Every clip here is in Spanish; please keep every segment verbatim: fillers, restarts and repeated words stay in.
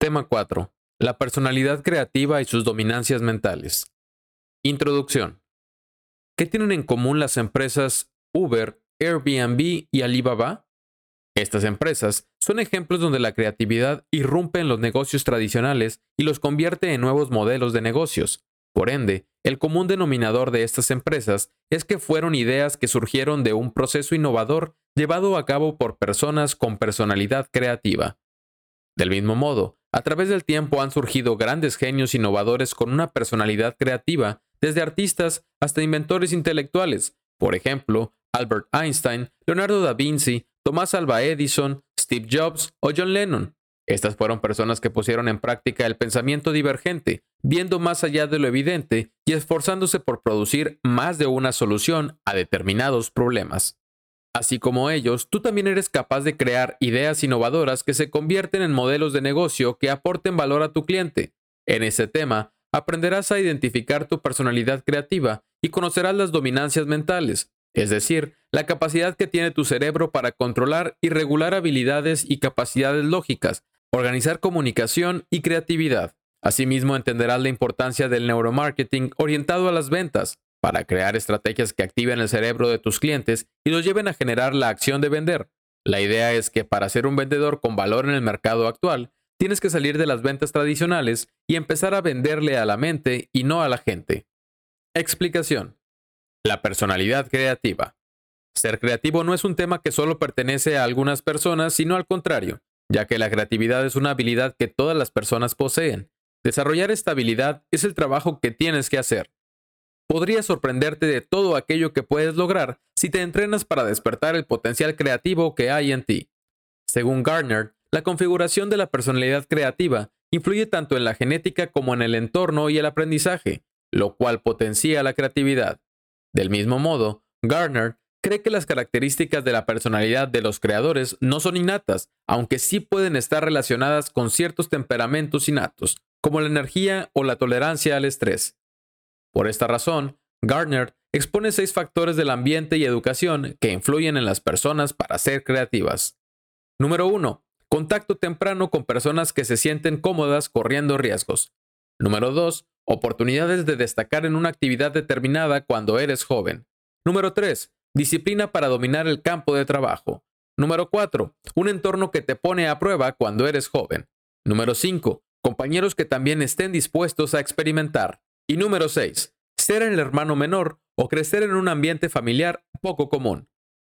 Tema cuatro. La personalidad creativa y sus dominancias mentales. Introducción. ¿Qué tienen en común las empresas Uber, Airbnb y Alibaba? Estas empresas son ejemplos donde la creatividad irrumpe en los negocios tradicionales y los convierte en nuevos modelos de negocios. Por ende, el común denominador de estas empresas es que fueron ideas que surgieron de un proceso innovador llevado a cabo por personas con personalidad creativa. Del mismo modo, a través del tiempo han surgido grandes genios innovadores con una personalidad creativa, desde artistas hasta inventores intelectuales, por ejemplo, Albert Einstein, Leonardo da Vinci, Thomas Alva Edison, Steve Jobs o John Lennon. Estas fueron personas que pusieron en práctica el pensamiento divergente, viendo más allá de lo evidente y esforzándose por producir más de una solución a determinados problemas. Así como ellos, tú también eres capaz de crear ideas innovadoras que se convierten en modelos de negocio que aporten valor a tu cliente. En ese tema, aprenderás a identificar tu personalidad creativa y conocerás las dominancias mentales, es decir, la capacidad que tiene tu cerebro para controlar y regular habilidades y capacidades lógicas, organizar comunicación y creatividad. Asimismo, entenderás la importancia del neuromarketing orientado a las ventas, para crear estrategias que activen el cerebro de tus clientes y los lleven a generar la acción de vender. La idea es que para ser un vendedor con valor en el mercado actual, tienes que salir de las ventas tradicionales y empezar a venderle a la mente y no a la gente. Explicación. La personalidad creativa. Ser creativo no es un tema que solo pertenece a algunas personas, sino al contrario, ya que la creatividad es una habilidad que todas las personas poseen. Desarrollar esta habilidad es el trabajo que tienes que hacer. Podrías sorprenderte de todo aquello que puedes lograr si te entrenas para despertar el potencial creativo que hay en ti. Según Gardner, la configuración de la personalidad creativa influye tanto en la genética como en el entorno y el aprendizaje, lo cual potencia la creatividad. Del mismo modo, Gardner cree que las características de la personalidad de los creadores no son innatas, aunque sí pueden estar relacionadas con ciertos temperamentos innatos, como la energía o la tolerancia al estrés. Por esta razón, Gardner expone seis factores del ambiente y educación que influyen en las personas para ser creativas. Número uno. Contacto temprano con personas que se sienten cómodas corriendo riesgos. Número dos. Oportunidades de destacar en una actividad determinada cuando eres joven. Número tres. Disciplina para dominar el campo de trabajo. Número cuatro. Un entorno que te pone a prueba cuando eres joven. Número cinco. Compañeros que también estén dispuestos a experimentar. Y número seis. Ser el hermano menor o crecer en un ambiente familiar poco común.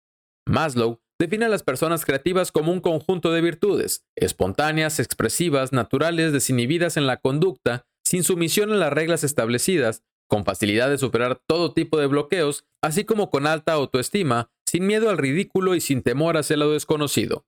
Maslow define a las personas creativas como un conjunto de virtudes, espontáneas, expresivas, naturales, desinhibidas en la conducta, sin sumisión a las reglas establecidas, con facilidad de superar todo tipo de bloqueos, así como con alta autoestima, sin miedo al ridículo y sin temor hacia lo desconocido.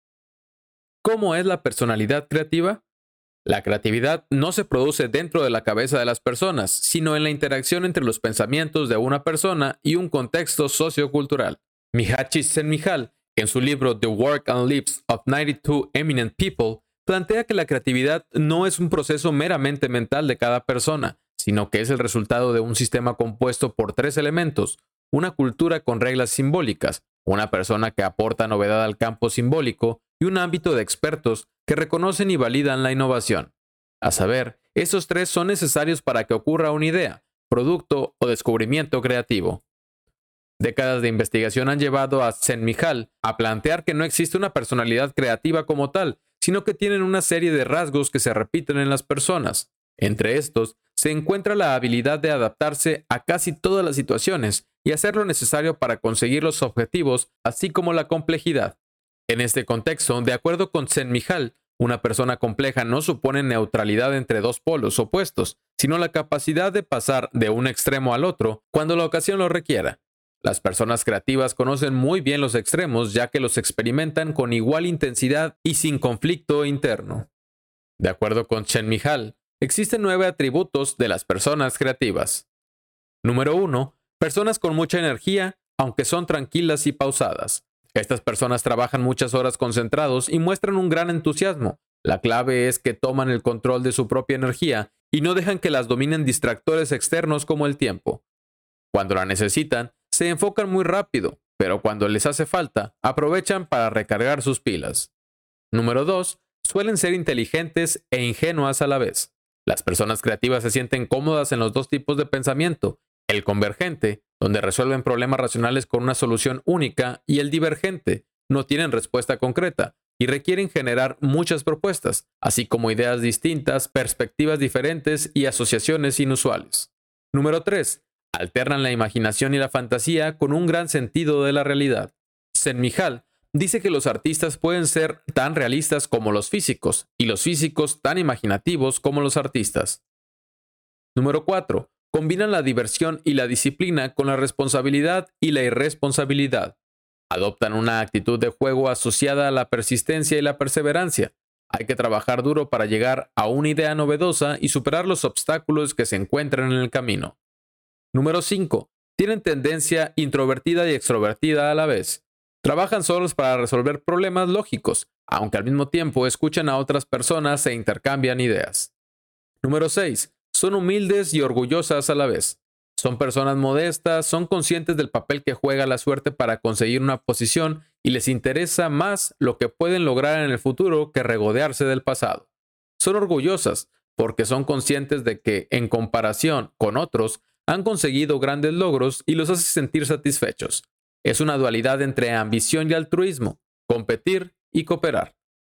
¿Cómo es la personalidad creativa? La creatividad no se produce dentro de la cabeza de las personas, sino en la interacción entre los pensamientos de una persona y un contexto sociocultural. Mihaly Csikszentmihalyi, en su libro The Work and Lives of noventa y dos Eminent People, plantea que la creatividad no es un proceso meramente mental de cada persona, sino que es el resultado de un sistema compuesto por tres elementos: una cultura con reglas simbólicas, una persona que aporta novedad al campo simbólico y un ámbito de expertos que reconocen y validan la innovación. A saber, estos tres son necesarios para que ocurra una idea, producto o descubrimiento creativo. Décadas de investigación han llevado a Csikszentmihalyi a plantear que no existe una personalidad creativa como tal, sino que tienen una serie de rasgos que se repiten en las personas. Entre estos, se encuentra la habilidad de adaptarse a casi todas las situaciones y hacer lo necesario para conseguir los objetivos, así como la complejidad. En este contexto, de acuerdo con Csikszentmihalyi, una persona compleja no supone neutralidad entre dos polos opuestos, sino la capacidad de pasar de un extremo al otro cuando la ocasión lo requiera. Las personas creativas conocen muy bien los extremos, ya que los experimentan con igual intensidad y sin conflicto interno. De acuerdo con Csikszentmihalyi, existen nueve atributos de las personas creativas. Número uno. Personas con mucha energía, aunque son tranquilas y pausadas. Estas personas trabajan muchas horas concentrados y muestran un gran entusiasmo. La clave es que toman el control de su propia energía y no dejan que las dominen distractores externos como el tiempo. Cuando la necesitan, se enfocan muy rápido, pero cuando les hace falta, aprovechan para recargar sus pilas. Número dos. Suelen ser inteligentes e ingenuas a la vez. Las personas creativas se sienten cómodas en los dos tipos de pensamiento, el convergente, donde resuelven problemas racionales con una solución única, y el divergente, no tienen respuesta concreta y requieren generar muchas propuestas, así como ideas distintas, perspectivas diferentes y asociaciones inusuales. Número tres. Alternan la imaginación y la fantasía con un gran sentido de la realidad. Sen-Mihail dice que los artistas pueden ser tan realistas como los físicos y los físicos tan imaginativos como los artistas. Número cuatro. Combinan la diversión y la disciplina con la responsabilidad y la irresponsabilidad. Adoptan una actitud de juego asociada a la persistencia y la perseverancia. Hay que trabajar duro para llegar a una idea novedosa y superar los obstáculos que se encuentran en el camino. Número cinco. Tienen tendencia introvertida y extrovertida a la vez. Trabajan solos para resolver problemas lógicos, aunque al mismo tiempo escuchan a otras personas e intercambian ideas. Número seis. Son humildes y orgullosas a la vez. Son personas modestas, son conscientes del papel que juega la suerte para conseguir una posición y les interesa más lo que pueden lograr en el futuro que regodearse del pasado. Son orgullosas porque son conscientes de que, en comparación con otros, han conseguido grandes logros y los hace sentir satisfechos. Es una dualidad entre ambición y altruismo, competir y cooperar.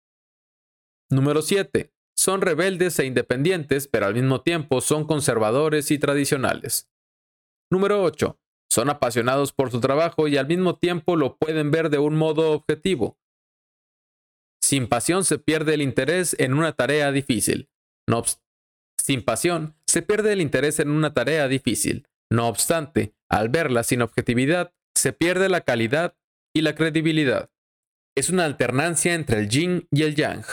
Número siete. Son rebeldes e independientes, pero al mismo tiempo son conservadores y tradicionales. Número ocho. Son apasionados por su trabajo y al mismo tiempo lo pueden ver de un modo objetivo. Sin pasión se pierde el interés en una tarea difícil. No obst- Sin pasión se pierde el interés en una tarea difícil. No obstante, al verla sin objetividad, se pierde la calidad y la credibilidad. Es una alternancia entre el yin y el yang.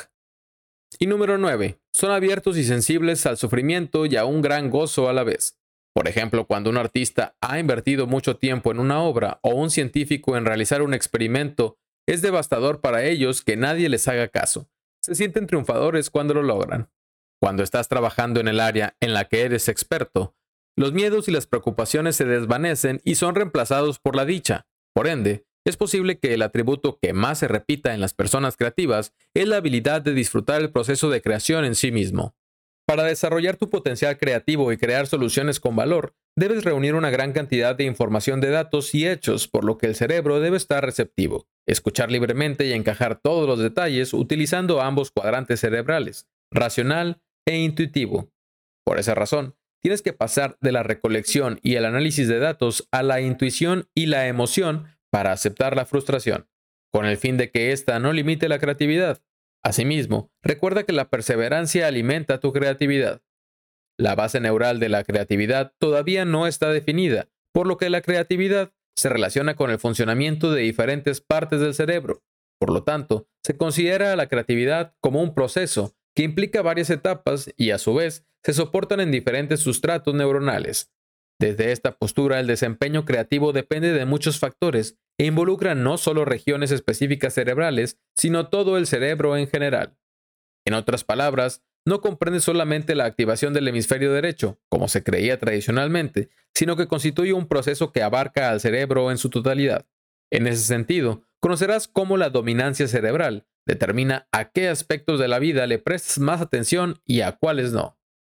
Y número nueve. Son abiertos y sensibles al sufrimiento y a un gran gozo a la vez. Por ejemplo, cuando un artista ha invertido mucho tiempo en una obra o un científico en realizar un experimento, es devastador para ellos que nadie les haga caso. Se sienten triunfadores cuando lo logran. Cuando estás trabajando en el área en la que eres experto, los miedos y las preocupaciones se desvanecen y son reemplazados por la dicha. Por ende, es posible que el atributo que más se repita en las personas creativas es la habilidad de disfrutar el proceso de creación en sí mismo. Para desarrollar tu potencial creativo y crear soluciones con valor, debes reunir una gran cantidad de información de datos y hechos, por lo que el cerebro debe estar receptivo, escuchar libremente y encajar todos los detalles utilizando ambos cuadrantes cerebrales, racional e intuitivo. Por esa razón, tienes que pasar de la recolección y el análisis de datos a la intuición y la emoción para aceptar la frustración, con el fin de que ésta no limite la creatividad. Asimismo, recuerda que la perseverancia alimenta tu creatividad. La base neural de la creatividad todavía no está definida, por lo que la creatividad se relaciona con el funcionamiento de diferentes partes del cerebro. Por lo tanto, se considera a la creatividad como un proceso que implica varias etapas y, a su vez, se soportan en diferentes sustratos neuronales. Desde esta postura, el desempeño creativo depende de muchos factores e involucra no solo regiones específicas cerebrales, sino todo el cerebro en general. En otras palabras, no comprende solamente la activación del hemisferio derecho, como se creía tradicionalmente, sino que constituye un proceso que abarca al cerebro en su totalidad. En ese sentido, conocerás cómo la dominancia cerebral determina a qué aspectos de la vida le prestas más atención y a cuáles no.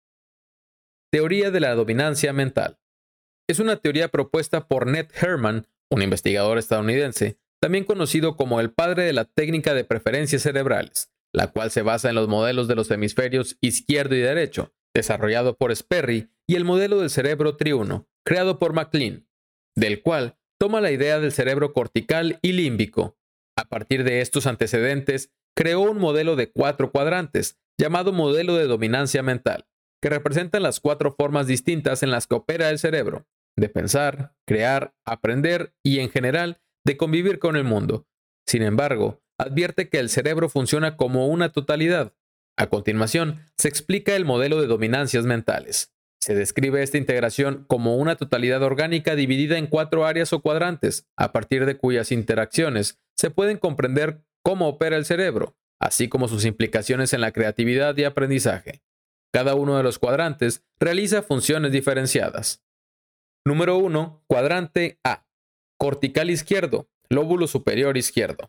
Teoría de la dominancia mental. Es una teoría propuesta por Ned Herman, un investigador estadounidense, también conocido como el padre de la técnica de preferencias cerebrales, la cual se basa en los modelos de los hemisferios izquierdo y derecho, desarrollado por Sperry, y el modelo del cerebro triuno, creado por MacLean, del cual toma la idea del cerebro cortical y límbico. A partir de estos antecedentes, creó un modelo de cuatro cuadrantes, llamado modelo de dominancia mental, que representan las cuatro formas distintas en las que opera el cerebro, de pensar, crear, aprender y, en general, de convivir con el mundo. Sin embargo, advierte que el cerebro funciona como una totalidad. A continuación, se explica el modelo de dominancias mentales. Se describe esta integración como una totalidad orgánica dividida en cuatro áreas o cuadrantes, a partir de cuyas interacciones se pueden comprender cómo opera el cerebro, así como sus implicaciones en la creatividad y aprendizaje. Cada uno de los cuadrantes realiza funciones diferenciadas. Número uno. Cuadrante A. Cortical izquierdo, lóbulo superior izquierdo.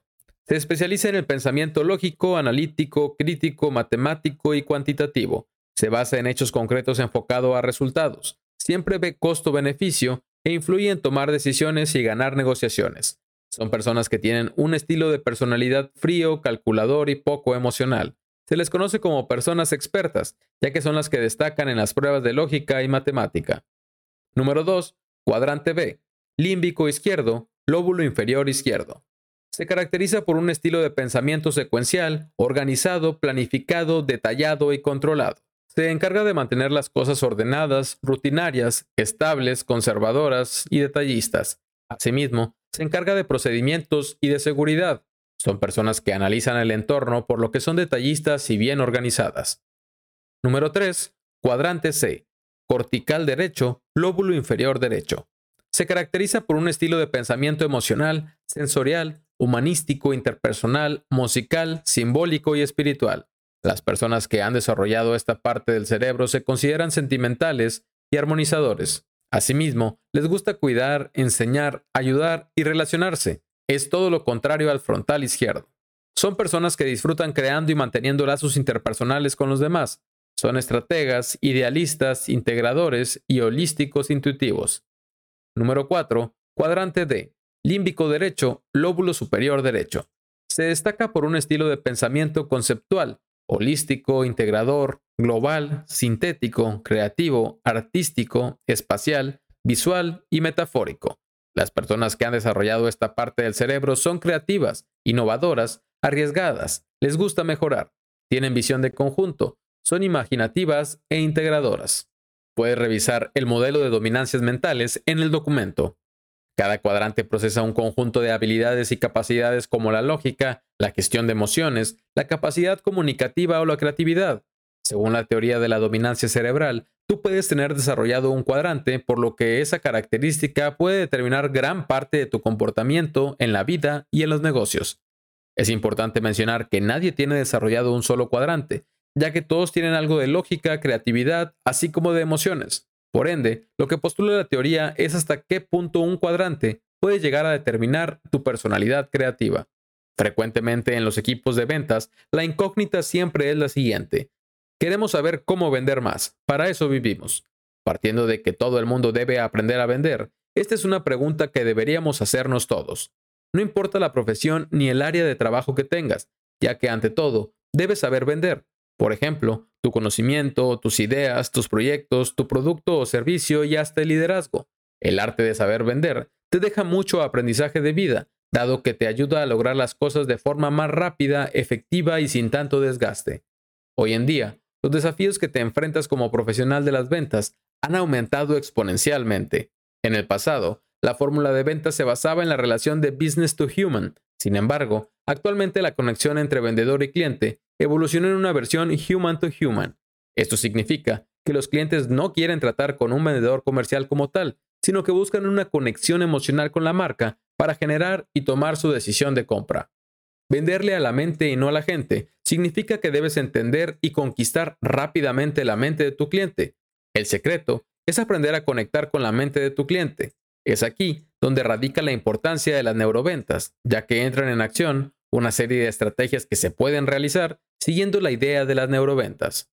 Se especializa en el pensamiento lógico, analítico, crítico, matemático y cuantitativo. Se basa en hechos concretos enfocado a resultados. Siempre ve costo-beneficio e influye en tomar decisiones y ganar negociaciones. Son personas que tienen un estilo de personalidad frío, calculador y poco emocional. Se les conoce como personas expertas, ya que son las que destacan en las pruebas de lógica y matemática. Número dos. Cuadrante B. Límbico izquierdo, lóbulo inferior izquierdo. Se caracteriza por un estilo de pensamiento secuencial, organizado, planificado, detallado y controlado. Se encarga de mantener las cosas ordenadas, rutinarias, estables, conservadoras y detallistas. Asimismo, se encarga de procedimientos y de seguridad. Son personas que analizan el entorno por lo que son detallistas y bien organizadas. Número tres. Cuadrante C. Cortical derecho, lóbulo inferior derecho. Se caracteriza por un estilo de pensamiento emocional, sensorial, humanístico, interpersonal, musical, simbólico y espiritual. Las personas que han desarrollado esta parte del cerebro se consideran sentimentales y armonizadores. Asimismo, les gusta cuidar, enseñar, ayudar y relacionarse. Es todo lo contrario al frontal izquierdo. Son personas que disfrutan creando y manteniendo lazos interpersonales con los demás. Son estrategas, idealistas, integradores y holísticos intuitivos. Número cuatro. Cuadrante D. Límbico derecho, lóbulo superior derecho. Se destaca por un estilo de pensamiento conceptual, holístico, integrador, global, sintético, creativo, artístico, espacial, visual y metafórico. Las personas que han desarrollado esta parte del cerebro son creativas, innovadoras, arriesgadas, les gusta mejorar, tienen visión de conjunto, son imaginativas e integradoras. Puedes revisar el modelo de dominancias mentales en el documento. Cada cuadrante procesa un conjunto de habilidades y capacidades como la lógica, la gestión de emociones, la capacidad comunicativa o la creatividad. Según la teoría de la dominancia cerebral, tú puedes tener desarrollado un cuadrante, por lo que esa característica puede determinar gran parte de tu comportamiento en la vida y en los negocios. Es importante mencionar que nadie tiene desarrollado un solo cuadrante, ya que todos tienen algo de lógica, creatividad, así como de emociones. Por ende, lo que postula la teoría es hasta qué punto un cuadrante puede llegar a determinar tu personalidad creativa. Frecuentemente en los equipos de ventas, la incógnita siempre es la siguiente. Queremos saber cómo vender más, para eso vivimos. Partiendo de que todo el mundo debe aprender a vender, esta es una pregunta que deberíamos hacernos todos. No importa la profesión ni el área de trabajo que tengas, ya que ante todo, debes saber vender. Por ejemplo, tu conocimiento, tus ideas, tus proyectos, tu producto o servicio y hasta el liderazgo. El arte de saber vender te deja mucho aprendizaje de vida, dado que te ayuda a lograr las cosas de forma más rápida, efectiva y sin tanto desgaste. Hoy en día, los desafíos que te enfrentas como profesional de las ventas han aumentado exponencialmente. En el pasado, la fórmula de ventas se basaba en la relación de business to human. Sin embargo, actualmente la conexión entre vendedor y cliente evolucionó en una versión human to human. Esto significa que los clientes no quieren tratar con un vendedor comercial como tal, sino que buscan una conexión emocional con la marca para generar y tomar su decisión de compra. Venderle a la mente y no a la gente significa que debes entender y conquistar rápidamente la mente de tu cliente. El secreto es aprender a conectar con la mente de tu cliente. Es aquí donde radica la importancia de las neuroventas, ya que entran en acción una serie de estrategias que se pueden realizar siguiendo la idea de las neuroventas.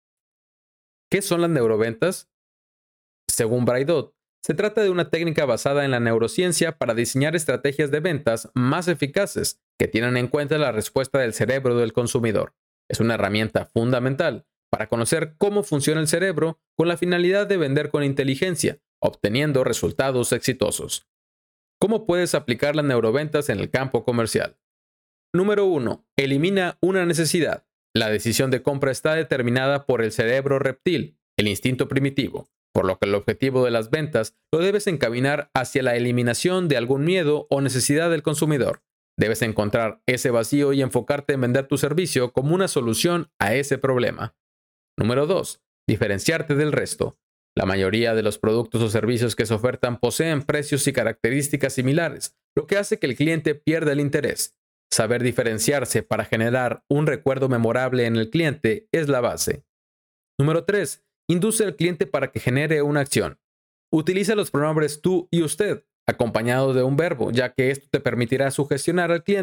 ¿Qué son las neuroventas? Según Braidot, se trata de una técnica basada en la neurociencia para diseñar estrategias de ventas más eficaces que tienen en cuenta la respuesta del cerebro del consumidor. Es una herramienta fundamental para conocer cómo funciona el cerebro con la finalidad de vender con inteligencia, obteniendo resultados exitosos. ¿Cómo puedes aplicar las neuroventas en el campo comercial? Número uno. Elimina una necesidad. La decisión de compra está determinada por el cerebro reptil, el instinto primitivo, por lo que el objetivo de las ventas lo debes encaminar hacia la eliminación de algún miedo o necesidad del consumidor. Debes encontrar ese vacío y enfocarte en vender tu servicio como una solución a ese problema. Número dos. Diferenciarte del resto. La mayoría de los productos o servicios que se ofertan poseen precios y características similares, lo que hace que el cliente pierda el interés. Saber diferenciarse para generar un recuerdo memorable en el cliente es la base. Número tres. Induce al cliente para que genere una acción. Utiliza los pronombres tú y usted, acompañados de un verbo, ya que esto te permitirá sugestionar al cliente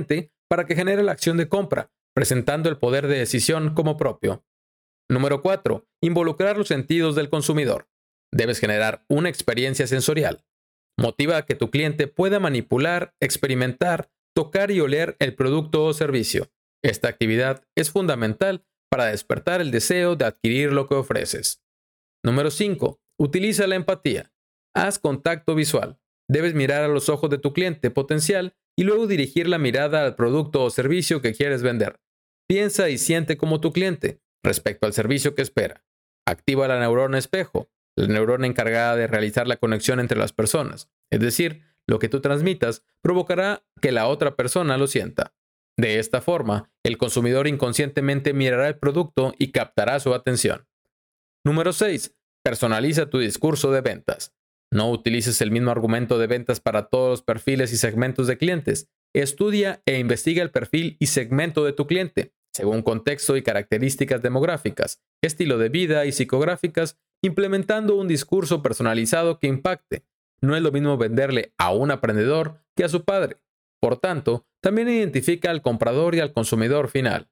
para que genere la acción de compra, presentando el poder de decisión como propio. Número cuatro. Involucrar los sentidos del consumidor. Debes generar una experiencia sensorial. Motiva a que tu cliente pueda manipular, experimentar, tocar y oler el producto o servicio. Esta actividad es fundamental para despertar el deseo de adquirir lo que ofreces. Número cinco. Utiliza la empatía. Haz contacto visual. Debes mirar a los ojos de tu cliente potencial y luego dirigir la mirada al producto o servicio que quieres vender. Piensa y siente como tu cliente respecto al servicio que espera. Activa la neurona espejo, la neurona encargada de realizar la conexión entre las personas. Es decir, lo que tú transmitas provocará que la otra persona lo sienta. De esta forma, el consumidor inconscientemente mirará el producto y captará su atención. Número seis. Personaliza tu discurso de ventas. No utilices el mismo argumento de ventas para todos los perfiles y segmentos de clientes. Estudia e investiga el perfil y segmento de tu cliente, según contexto y características demográficas, estilo de vida y psicográficas, implementando un discurso personalizado que impacte. No es lo mismo venderle a un aprendedor que a su padre. Por tanto, también identifica al comprador y al consumidor final.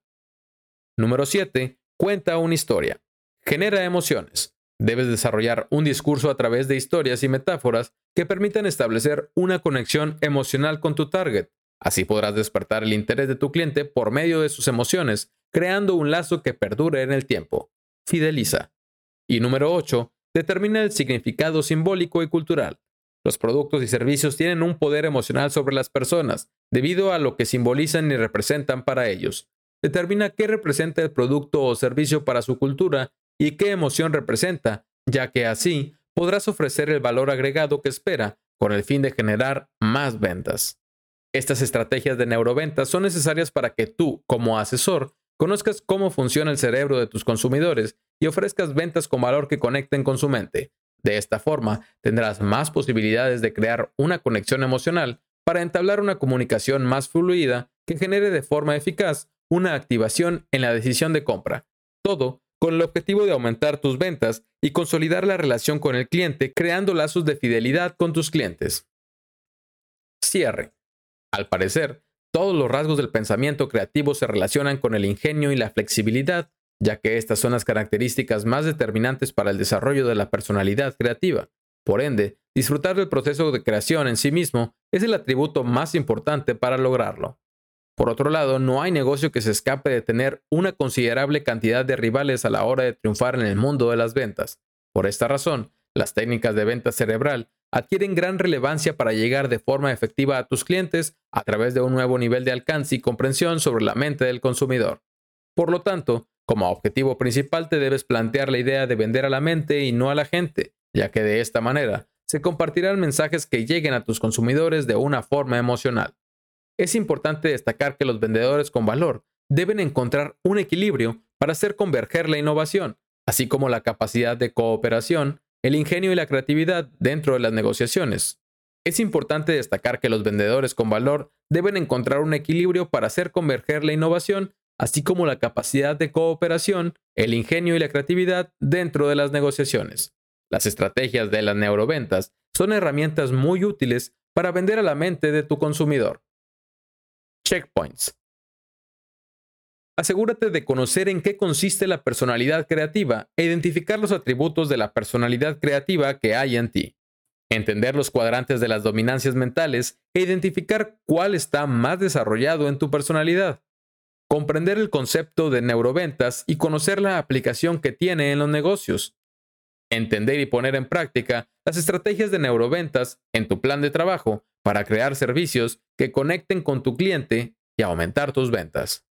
Número siete. Cuenta una historia. Genera emociones. Debes desarrollar un discurso a través de historias y metáforas que permitan establecer una conexión emocional con tu target. Así podrás despertar el interés de tu cliente por medio de sus emociones, creando un lazo que perdure en el tiempo. Fideliza. Y número ocho. Determina el significado simbólico y cultural. Los productos y servicios tienen un poder emocional sobre las personas, debido a lo que simbolizan y representan para ellos. Determina qué representa el producto o servicio para su cultura y qué emoción representa, ya que así podrás ofrecer el valor agregado que espera con el fin de generar más ventas. Estas estrategias de neuroventas son necesarias para que tú, como asesor, conozcas cómo funciona el cerebro de tus consumidores y ofrezcas ventas con valor que conecten con su mente. De esta forma, tendrás más posibilidades de crear una conexión emocional para entablar una comunicación más fluida que genere de forma eficaz una activación en la decisión de compra. Todo con el objetivo de aumentar tus ventas y consolidar la relación con el cliente, creando lazos de fidelidad con tus clientes. Cierre. Al parecer, todos los rasgos del pensamiento creativo se relacionan con el ingenio y la flexibilidad, ya que estas son las características más determinantes para el desarrollo de la personalidad creativa. Por ende, disfrutar del proceso de creación en sí mismo es el atributo más importante para lograrlo. Por otro lado, no hay negocio que se escape de tener una considerable cantidad de rivales a la hora de triunfar en el mundo de las ventas. Por esta razón, las técnicas de venta cerebral adquieren gran relevancia para llegar de forma efectiva a tus clientes a través de un nuevo nivel de alcance y comprensión sobre la mente del consumidor. Por lo tanto, como objetivo principal te debes plantear la idea de vender a la mente y no a la gente, ya que de esta manera se compartirán mensajes que lleguen a tus consumidores de una forma emocional. Es importante destacar que los vendedores con valor deben encontrar un equilibrio para hacer converger la innovación, así como la capacidad de cooperación, el ingenio y la creatividad dentro de las negociaciones. Es importante destacar que los vendedores con valor deben encontrar un equilibrio para hacer converger la innovación, así como la capacidad de cooperación, el ingenio y la creatividad dentro de las negociaciones. Las estrategias de las neuroventas son herramientas muy útiles para vender a la mente de tu consumidor. Checkpoints. Asegúrate de conocer en qué consiste la personalidad creativa e identificar los atributos de la personalidad creativa que hay en ti. Entender los cuadrantes de las dominancias mentales e identificar cuál está más desarrollado en tu personalidad. Comprender el concepto de neuroventas y conocer la aplicación que tiene en los negocios. Entender y poner en práctica las estrategias de neuroventas en tu plan de trabajo para crear servicios que conecten con tu cliente y aumentar tus ventas.